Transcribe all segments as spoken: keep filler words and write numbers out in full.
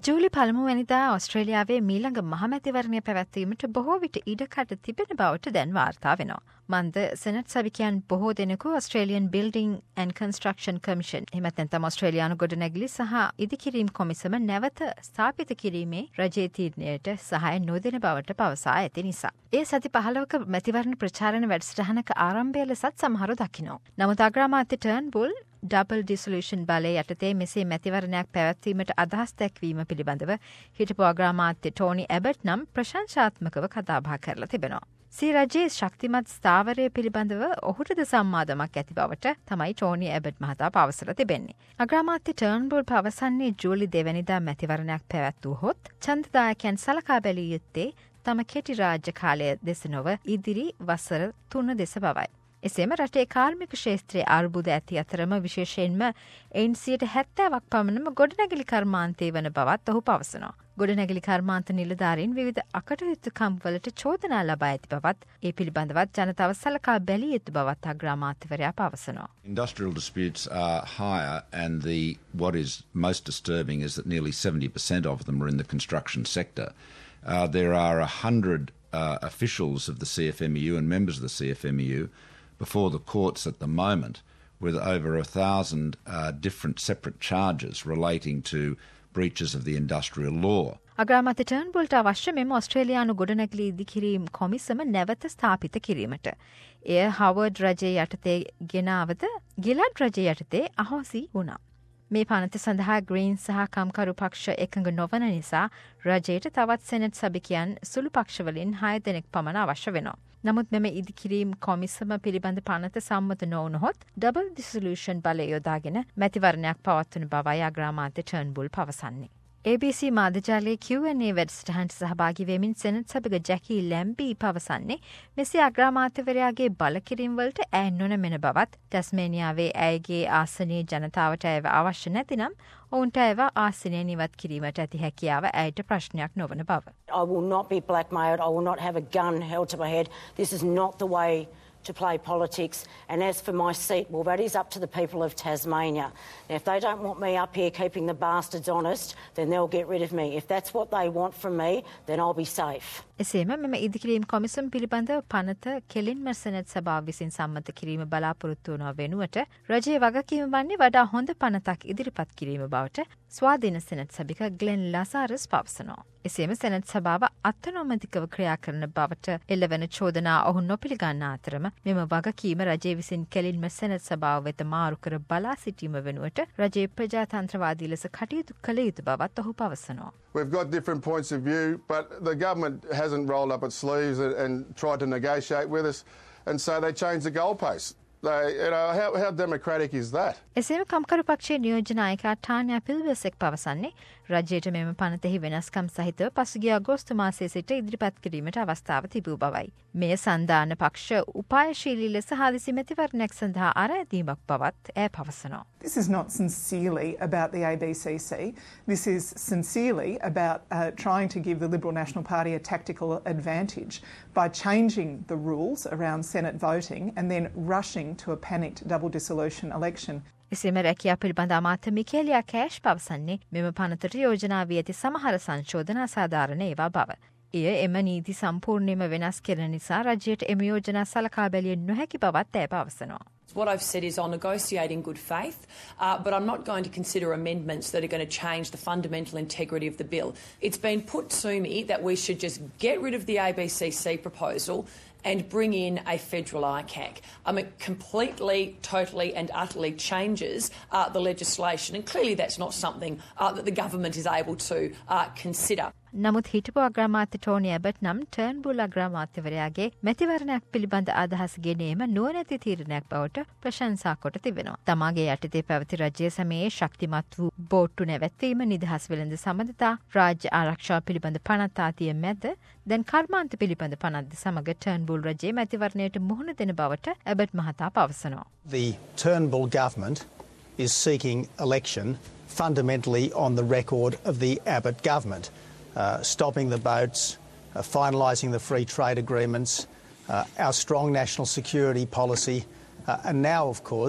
ජූලි පළමුවැනිදා ඔස්ට්‍රේලියාවේ මීළඟ මහමැතිවරණය පැවැත්වීමට බොහෝ විට ඉඩකඩ තිබෙන බවට දැන් වාර්තා වෙනවා. මන්ද සෙනට් සභිකයන් බොහෝ දෙනෙකු Australian building and construction commission එහෙම නැත්නම් ඔස්ට්‍රේලියානු ගොඩනැගිලි සහ ඉදිකිරීම් කොමිසම නැවත ස්ථාපිත කිරීමේ රජයේ තීරණයට සහාය නොදෙන බවට පවසා ඇති නිසා. ඒ සති පහළොවක මැතිවරණ ප්‍රචාරණ වැඩසටහනක ආරම්භය ලෙසත් සමහරු දකිනවා. නමුත් අග්‍රාමාත්‍ය ටර්න්බුල් ඩබල් ඩිසොලියුෂන් බලය යටතේ මෙසේ මැතිවරණයක් පැවැත්වීමට අදහස් දැක්වීම පිළිබඳව හිටපු අග්‍රාමාත්‍ය ටෝනි ඇබට් නම් ප්‍රශංසාත්මකව කතාබහ කරලා තිබෙනවා. සී රජයේ ශක්තිමත් ස්ථාවරය පිළිබඳව ඔහුටද සම්මාදමක් ඇති බවට තමයි ටෝනි ඇබට් මහතා පවසලා තිබෙන්නේ. අග්‍රාමාත්‍ය ටර්න්බුල් පවසන්නේ ජූලි දෙවැනිදා මැතිවරණයක් පැවැත්වුවහොත් ඡන්දදායකයන් සලකා බැලිය යුත්තේ තම කෙටි රාජ්‍ය කාලය දෙස නොව ඉදිරි වසර තුන දෙස බවයි. එසේම රටේ කාර්මික ක්ෂේත්‍රයේ අර්බුද ඇති අතරම විශේෂයෙන්ම එයින් සියයට හැත්තෑවක් පමණම ගොඩනැගිලි කර්මාන්තයේ වන බවත් ඔහු පවසනවා. ගොඩනැගිලි කර්මාන්ත නිලධාරීන් විවිධ අකටයුතුකම් වලට චෝදනා ලබා ඇති බවත් ඒ පිළිබඳවත් ජනතාව සලකා බැලිය යුතු බවත් අග්‍රාමාත්‍යවරයා පවසනවා. Industrial disputes are higher, and the what is most disturbing is that nearly seventy percent of them are in the construction sector. Uh, there are a hundred uh, officials of the C F M E U and members of the C F M E U before the courts at the moment with over a thousand uh, different separate charges relating to breaches of the industrial law. අග්‍රාමාත්‍ය ටර්න්බුල්ට අවශ්‍ය මෙම ඔස්ට්‍රේලියානු ගොඩනැගිලි ඉදිකිරීම් කොමිසම නැවත ස්ථාපිත කිරීමට. එය හවර්ඩ් රජය යටතේ ගෙනාවද ගිලඩ් රජය යටතේ අහෝසි වුණා. මේ පනත සඳහා ග්‍රීන් සහ කම්කරු පක්ෂ එකඟ නොවන නිසා රජයට තවත් සෙනට් සභිකයන් සුළු පක්ෂවලින් හය දෙනෙක් පමණ අවශ්‍ය වෙනවා. නමුත් මෙම ඉදිකිරීම් කොමිසම පිළිබඳ පනත සම්මත නොවුනහොත් ඩබල් ඩිසොලියුෂන් බලය යොදාගෙන මැතිවරණයක් පවත්වන බවයි අග්‍රාමාත්‍ය ටර්න්බුල් පවසන්නේ. A B C මාධ්‍යජාලයේ Q and A වැඩසටහනට සහභාගී වෙමින් සෙනට් සභික ජැකි ලැම්බී පවසන්නේ මෙසේ අග්‍රාමාත්‍යවරයාගේ බලකිරීම් වලට ඈ නොනැමෙන බවත් ටැස්මේනියාවේ ඇයගේ ආසනයේ ජනතාවට ඇව අවශ්‍ය නැතිනම් ඔවුන්ට ඇව ආසනය නිවත් කිරීමට ඇති හැකියාව ඇයට ප්‍රශ්නයක් නොවන බව. I will not be blackmailed. I will not have a gun held to my head. This is not the way to play politics. And as for my seat, well, that is up to the people of Tasmania. Now, if they don't want me up here keeping the bastards honest, then they'll get rid of me. If that's what they want from me, then I'll be safe. එසේම මෙම ඉදිකිරීම් කොමිසම් පිළිබඳව පනත කෙලින්ම senate සභාව විසින් සම්මත කිරීම බලාපොරොත්තු වන වෙනුවට රජයේ වගකීම වන්නේ වඩා හොඳ පනතක් ඉදිරිපත් කිරීම බවට ස්වාධීන සෙනට් සභික ග්ලෙන් ලාසාරස් පවසනවා. එසේම සෙනට් සභාව අත්නොමතිකව ක්‍රියා කරන බවට එල්ලවන චෝදනා ඔහු නොපිළිගන්නා අතරම මෙම වගකීම රජය විසින් කෙලින්ම සෙනට් සභාව වෙත මාරු කර බලා සිටීම වෙනුවට රජයේ ප්‍රජාතන්ත්‍රවාදී ලෙස කටයුතු කළ යුතු බවත් ඔහු පවසනවා. We've got different points of view, but the government hasn't rolled up its sleeves and, and tried to negotiate with us, and so they changed the goalposts. They, you know, how, how democratic is that? එසේම කම්කරු පක්ෂයේ නියෝජ්‍ය නායිකා ටාන්යා පිල්බර්සෙක් පවසන්නේ රජයට මෙම පනතෙහි වෙනස්කම් සහිතව පසුගිය අගෝස්තු මාසයේ සිට ඉදිරිපත් කිරීමට අවස්ථාව තිබූ බවයි. මෙය සන්දාන පක්ෂ උපායශීලී ලෙස හදිසි මැතිවරණයක් සඳහා අරැඳීමක් බවත් ඇය පවසනවා. This is not sincerely about the A B C C. This is sincerely about uh, trying to give the Liberal National Party a tactical advantage by changing the rules around Senate voting and then rushing to a panicked double dissolution election. එසේම රැකියා පිළිබඳ අමාත්‍ය මිකේලියා cash පවසන්නේ මෙම පනතට යෝජනා වී ඇති සමහර සංශෝධන අසාධාරණ ඒවා බව. එය එම නීති සම්පූර්ණයෙන්ම වෙනස් කරන නිසා රජයට එම යෝජනා සලකා බැලිය නොහැකි බවත් ඇය පවසනවා. What I've said is I'll negotiate in good faith, uh, but I'm not going to consider amendments that are going to change the fundamental integrity of the bill. It's been put to me that we should just get rid of the A B C C proposal and bring in a federal I C A C. I mean, completely, totally and utterly changes uh, the legislation, and clearly that's not something uh, that the government is able to uh, consider. නමුත් හිටපු අග්‍රාමාත්‍ය Tony ඇබට් නම් ටර්න්බුල් අග්‍රාමාත්‍යවරයාගේ මැතිවරණයක් පිළිබඳ අදහස් ගෙනීම නුවණැති තීරණයක් බවට ප්‍රශංසා කොට තිබෙනවා. තමාගේ යටතේ පැවති රජයේ සමයේ ශක්තිමත් වූ බෝට්ටු නැවැත්වීම, නිදහස් වෙළඳ සමඳතා, රාජ්‍ය ආරක්ෂාව පිළිබඳ පනත් ආදිය මැද දැන් කර්මාන්ත පිළිබඳ පනත්ද සමග ටර්න්බුල් රජයේ මැතිවරණයට මුහුණ දෙන බවට ඇබට් මහතා පවසනවා. The Turnbull government is seeking election fundamentally on the record of the Abbott government. Uh, stopping the boats, uh, finalising the free trade agreements, uh, our strong national security policy, uh, and now, of course,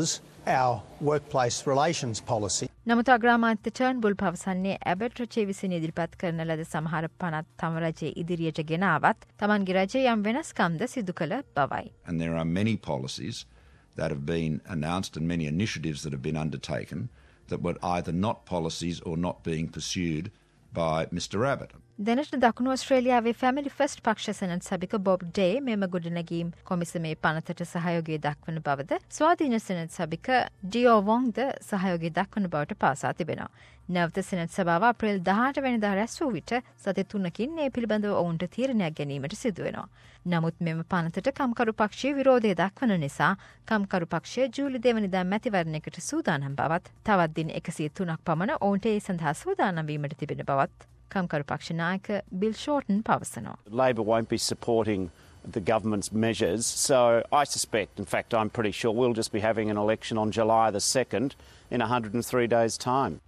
our workplace relations policy. නමුත් අග්‍රාමාත්‍ය ටර්න්බුල් පවසන්නේ ඇබට් රජය විසින් ඉදිරිපත් කරන ලද සමහර පනත් තම රජයේ ඉදිරියට ගෙන ආවත් තමන්ගේ රජය යම් වෙනස්කම්ද සිදු කළ බවයි. And there are many policies that have been announced and many initiatives that have been undertaken that were either not policies or not being pursued by Mister Abbott. දැනට දකුණු ඔස්ට්‍රේලියාවේ ෆැමිලි ෆස්ට් පක්ෂ සෙනට් සභික Bob Day මෙම ගොඩනැගීම් කොමිසමේ පනතට සහයෝගය දක්වන බවද ස්වාධීන සෙනට් සභික ඩියෝ වොන්ග්ද සහයෝගය දක්වන බවට පාසා තිබෙනවා. නැවත සෙනට් සභාව අප්‍රේල් දහඅට වෙනිදා රැස් වූ විට සති තුනකින් ඒ පිළිබඳව ඔවුන්ට තීරණයක් ගැනීමට සිදු වෙනවා. නමුත් මෙම පනතට කම්කරු පක්ෂයේ විරෝධය දක්වන නිසා කම්කරු පක්ෂය ජූලි දෙවනිදා මැතිවරණයකට සූදානම් බවත් තවත් දින එකසිය තුනක් පමණ ඔවුන්ට ඒ සඳහා සූදානම් වීමට තිබෙන බවත් කම්කරු පක්ෂ නායක බිල් ෂෝටන් පවසනවා. Labor won't be supporting the government's measures, so I suspect, in fact I'm pretty sure, we'll just be having an election on July the second in one hundred three days' time.